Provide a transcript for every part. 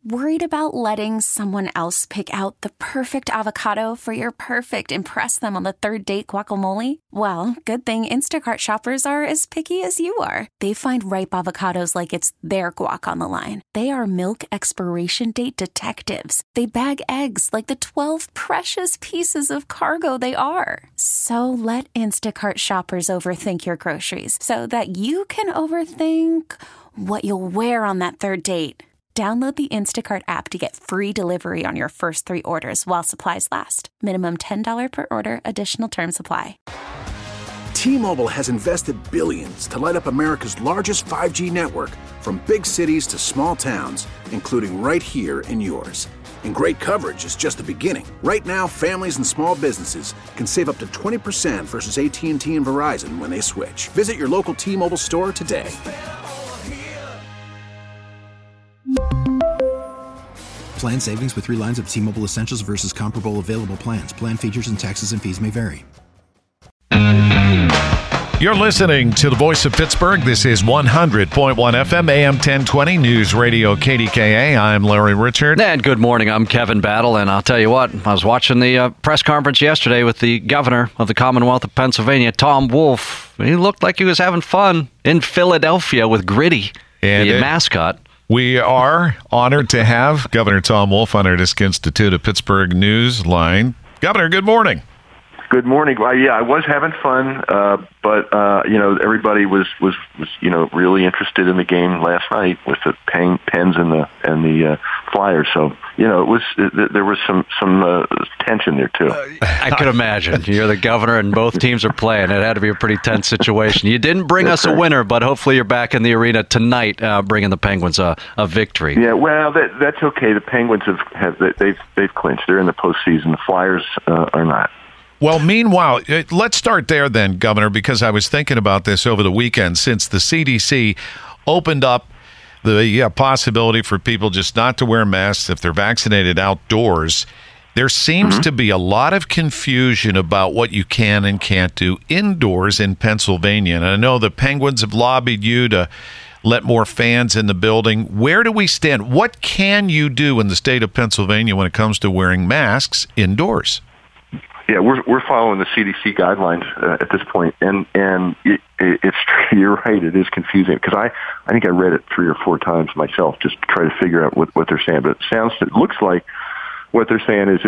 Worried about letting someone else pick out the perfect avocado for your perfect impress them on the third date guacamole? Well, good thing Instacart shoppers are as picky as you are. They find ripe avocados like it's their guac on the line. They are milk expiration date detectives. They bag eggs like the 12 precious pieces of cargo they are. So let Instacart shoppers overthink your groceries so that you can overthink what you'll wear on that third date. Download the Instacart app to get free delivery on your first 3 orders while supplies last. Minimum $10 per order. Additional terms apply. T-Mobile has invested billions to light up America's largest 5G network, from big cities to small towns, including right here in yours. And great coverage is just the beginning. Right now, families and small businesses can save up to 20% versus AT&T and Verizon when they switch. Visit your local T-Mobile store today. Plan savings with 3 lines of T-Mobile Essentials versus comparable available plans. Plan features and taxes and fees may vary. You're listening to the Voice of Pittsburgh. This is 100.1 FM, AM 1020 News Radio KDKA. I'm Larry Richard. And good morning. I'm Kevin Battle. And I'll tell you what, I was watching the press conference yesterday with the governor of the Commonwealth of Pennsylvania, Tom Wolf. He looked like he was having fun in Philadelphia with Gritty, the mascot. We are honored to have Governor Tom Wolf on our Disc Institute of Pittsburgh News line. Governor, good morning. Good morning. Well, yeah, I was having fun, but everybody was really interested in the game last night with the Pens and the Flyers. So there was some tension there too. I could imagine. You're the governor, and both teams are playing. It had to be a pretty tense situation. You didn't bring us a winner, but hopefully you're back in the arena tonight, bringing the Penguins a victory. Yeah, well, that's okay. The Penguins they've clinched. They're in the postseason. The Flyers are not. Well, meanwhile, let's start there then, Governor, because I was thinking about this over the weekend. Since the CDC opened up the possibility for people just not to wear masks if they're vaccinated outdoors, there seems to be a lot of confusion about what you can and can't do indoors in Pennsylvania. And I know the Penguins have lobbied you to let more fans in the building. Where do we stand? What can you do in the state of Pennsylvania when it comes to wearing masks indoors? Yeah, we're following the CDC guidelines at this point, and it's you're right. It is confusing because I think I read it 3 or 4 times myself just to try to figure out what they're saying. But it looks like what they're saying is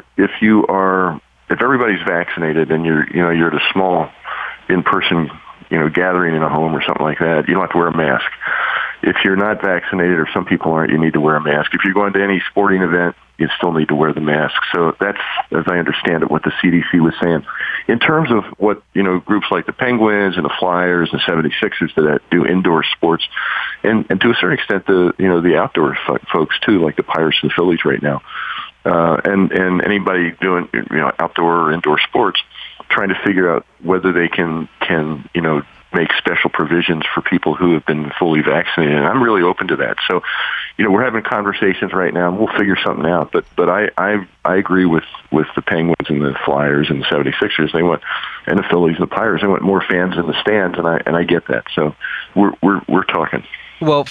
if everybody's vaccinated and you're at a small in-person gathering in a home or something like that, you don't have to wear a mask. If you're not vaccinated, or some people aren't, you need to wear a mask. If you're going to any sporting event, you still need to wear the mask. So that's, as I understand it, what the CDC was saying. In terms of what, groups like the Penguins and the Flyers and 76ers that do indoor sports, and to a certain extent the outdoor folks too, like the Pirates and the Phillies right now, and anybody doing outdoor or indoor sports, trying to figure out whether they can make special provisions for people who have been fully vaccinated. And I'm really open to that. So, we're having conversations right now, and we'll figure something out. But I agree with the Penguins and the Flyers and the 76ers. And the Phillies and the Pirates. They want more fans in the stands, and I get that. So we're talking. Well,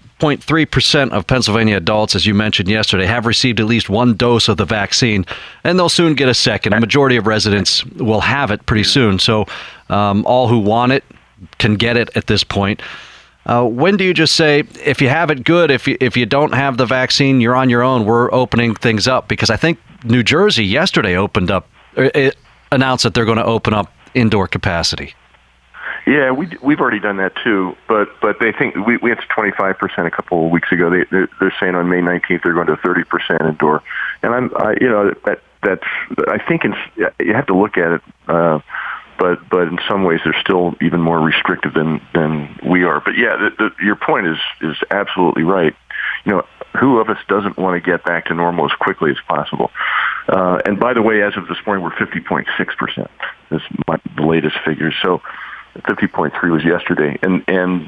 50.3% of Pennsylvania adults, as you mentioned yesterday, have received at least 1 dose of the vaccine, and they'll soon get a second. A majority of residents will have it pretty soon. So all who want it can get it at this point. When do you just say, if you have it, good. If you don't have the vaccine, you're on your own. We're opening things up? Because I think New Jersey yesterday announced that they're going to open up indoor capacity. Yeah, we've already done that too, but they think we went to 25% a couple of weeks ago. They're saying on May 19th they're going to 30% indoor, and that's I think you have to look at it. But in some ways they're still even more restrictive than we are. But yeah, your point is absolutely right. Who of us doesn't want to get back to normal as quickly as possible? And by the way, as of this morning, we're 50.6%. That's the latest figures. So 50.3 was yesterday, and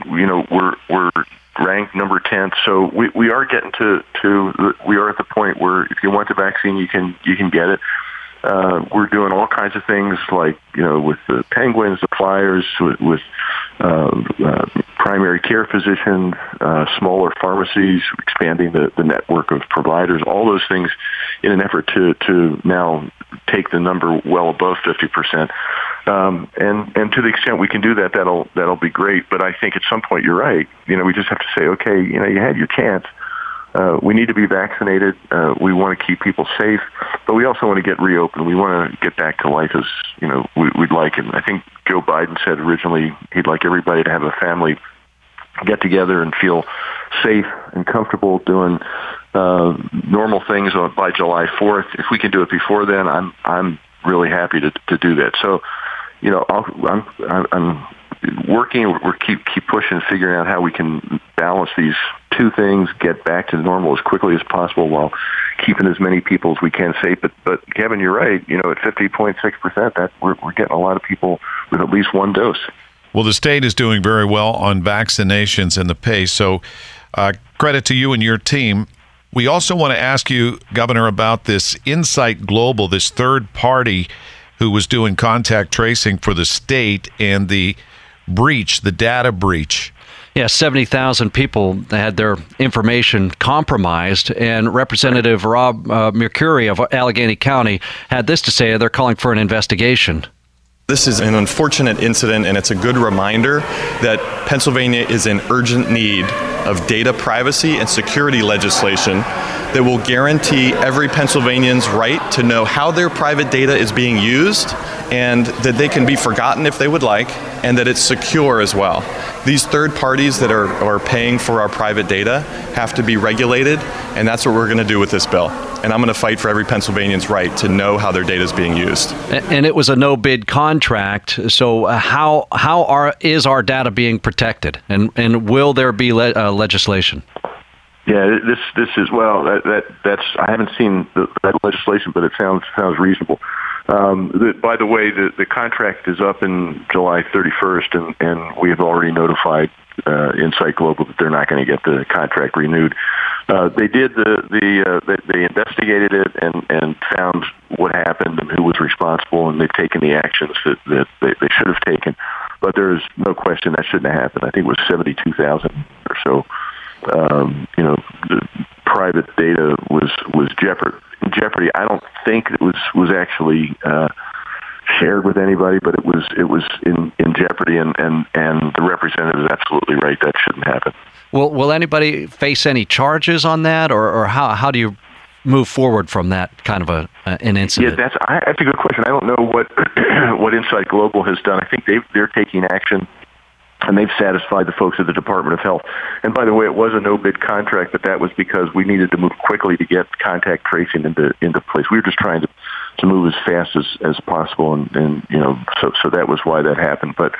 we're ranked number 10. So we are getting we are at the point where if you want the vaccine, you can get it. We're doing all kinds of things like, with the penguins, the flyers, with primary care physicians, smaller pharmacies, expanding the network of providers, all those things in an effort to now take the number well above 50%. And to the extent we can do that, that'll be great. But I think at some point, you're right. We just have to say, okay, you had your chance. We need to be vaccinated. We want to keep people safe, but we also want to get reopened. We want to get back to life as we'd like. And I think Joe Biden said originally he'd like everybody to have a family get together and feel safe and comfortable doing normal things by July 4th. If we can do it before then, I'm really happy to do that. So, I'm working. We're keep pushing, figuring out how we can balance these two things, get back to normal as quickly as possible while keeping as many people as we can safe. But Kevin, you're right. At 50.6%, that we're getting a lot of people with at least one dose. Well, the state is doing very well on vaccinations and the pace. So, credit to you and your team. We also want to ask you, Governor, about this Insight Global, this third party who was doing contact tracing for the state and the breach, the data breach. Yeah, 70,000 people had their information compromised, and Representative Rob Mercuri of Allegheny County had this to say. They're calling for an investigation. This is an unfortunate incident, and it's a good reminder that Pennsylvania is in urgent need of data privacy and security legislation that will guarantee every Pennsylvanian's right to know how their private data is being used, and that they can be forgotten if they would like, and that it's secure as well. These third parties that are paying for our private data have to be regulated, and that's what we're going to do with this bill. And I'm going to fight for every Pennsylvanian's right to know how their data is being used. And it was a no-bid contract, so how is our data being protected, and will there be legislation? Yeah, this is that's I haven't seen that legislation, but it sounds reasonable. By the way, the contract is up in July 31st, and we have already notified Insight Global that they're not going to get the contract renewed. They did they investigated it and found what happened and who was responsible, and they've taken the actions that they should have taken. But there's no question that shouldn't have happened. I think it was 72,000 or so. The private data was jeopardy. I don't think it was actually shared with anybody, but it was in jeopardy, and the representative is absolutely right. That shouldn't happen. Will anybody face any charges on that, or how do you move forward from that kind of an incident? Yeah, that's a good question. I don't know what Insight Global has done. I think they're taking action, and they've satisfied the folks at the Department of Health. And by the way, it was a no-bid contract, but that was because we needed to move quickly to get contact tracing into place. We were just trying to move as fast as possible, and so that was why that happened. But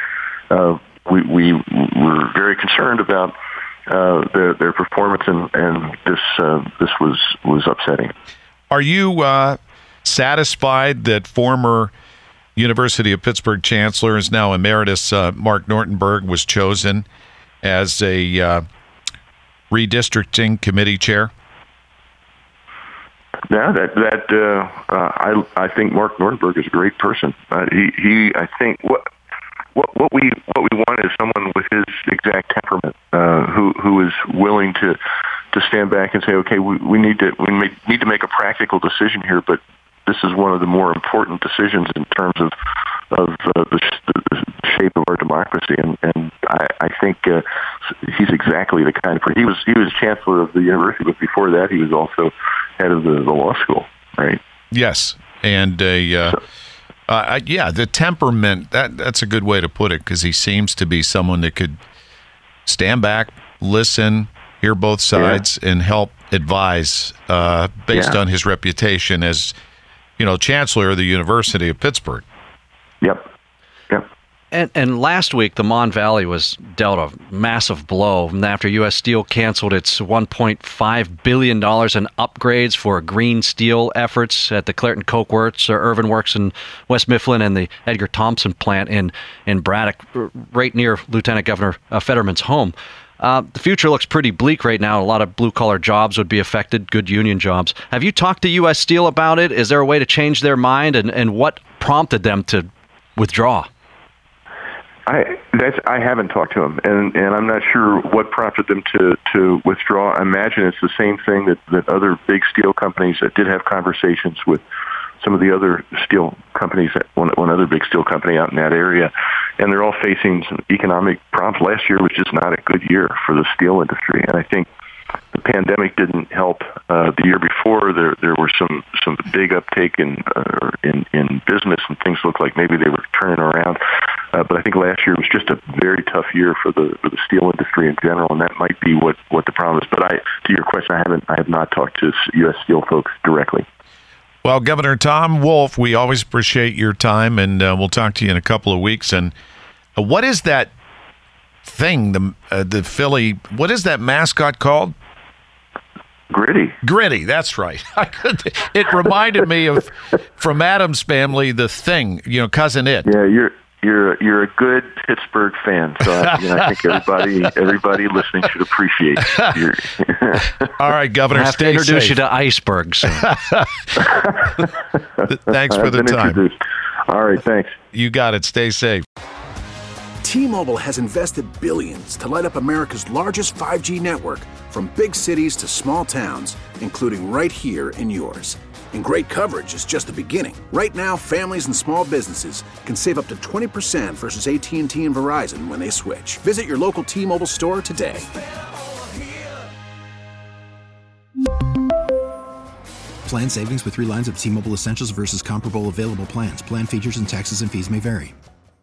we were very concerned about their performance, and this was upsetting. Are you satisfied that former University of Pittsburgh Chancellor, is now Emeritus Mark Nortenberg, was chosen as a redistricting committee chair? Yeah, I think Mark Nortenberg is a great person. I think what we want is someone with his exact temperament, who is willing to stand back and say, okay, we need to make a practical decision here, but this is one of the more important decisions in terms of the shape of our democracy, and I think he's exactly the kind of person. He was chancellor of the university, but before that, he was also head of the law school, right? Yes, and the temperament, that's a good way to put it, because he seems to be someone that could stand back, listen, hear both sides, and help advise based on his reputation as chancellor of the University of Pittsburgh. Yep. And last week, the Mon Valley was dealt a massive blow after U.S. Steel canceled its $1.5 billion in upgrades for green steel efforts at the Clairton Coke Works, Irvin Works in West Mifflin, and the Edgar Thompson plant in Braddock, right near Lieutenant Governor Fetterman's home. The future looks pretty bleak right now. A lot of blue-collar jobs would be affected, good union jobs. Have you talked to U.S. Steel about it? Is there a way to change their mind, and what prompted them to withdraw? I haven't talked to them, and I'm not sure what prompted them to withdraw. I imagine it's the same thing that other big steel companies that did have conversations with some of the other steel companies, one other big steel company out in that area, and they're all facing some economic problems. Last year was just not a good year for the steel industry, and I think the pandemic didn't help. The year before, there were some big uptake in business, and things looked like maybe they were turning around. But I think last year was just a very tough year for the steel industry in general, and that might be what the problem is. But to your question, I have not talked to U.S. Steel folks directly. Well, Governor Tom Wolf, we always appreciate your time, and we'll talk to you in a couple of weeks. And what is that thing, the Philly, what is that mascot called? Gritty, that's right. It reminded me of, from Addams Family, The Thing, Cousin It. Yeah, you're a good Pittsburgh fan, so I think everybody listening should appreciate your. All right, Governor, I have to introduce you to icebergs. Thanks for the time. Introduced. All right, thanks. You got it. Stay safe. T-Mobile has invested billions to light up America's largest 5G network, from big cities to small towns, including right here in yours. And great coverage is just the beginning. Right now, families and small businesses can save up to 20% versus AT&T and Verizon when they switch. Visit your local T-Mobile store today. Plan savings with 3 lines of T-Mobile Essentials versus comparable available plans. Plan features and taxes and fees may vary.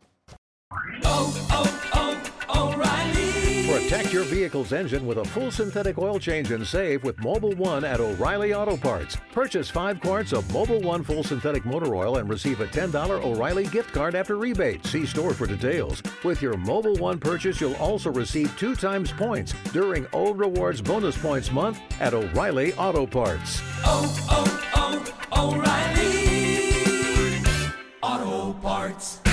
Protect your vehicle's engine with a full synthetic oil change and save with Mobil 1 at O'Reilly Auto Parts. Purchase 5 quarts of Mobil 1 full synthetic motor oil and receive a $10 O'Reilly gift card after rebate. See store for details. With your Mobil 1 purchase, you'll also receive 2 times points during O Rewards Bonus Points Month at O'Reilly Auto Parts. O'Reilly Auto Parts.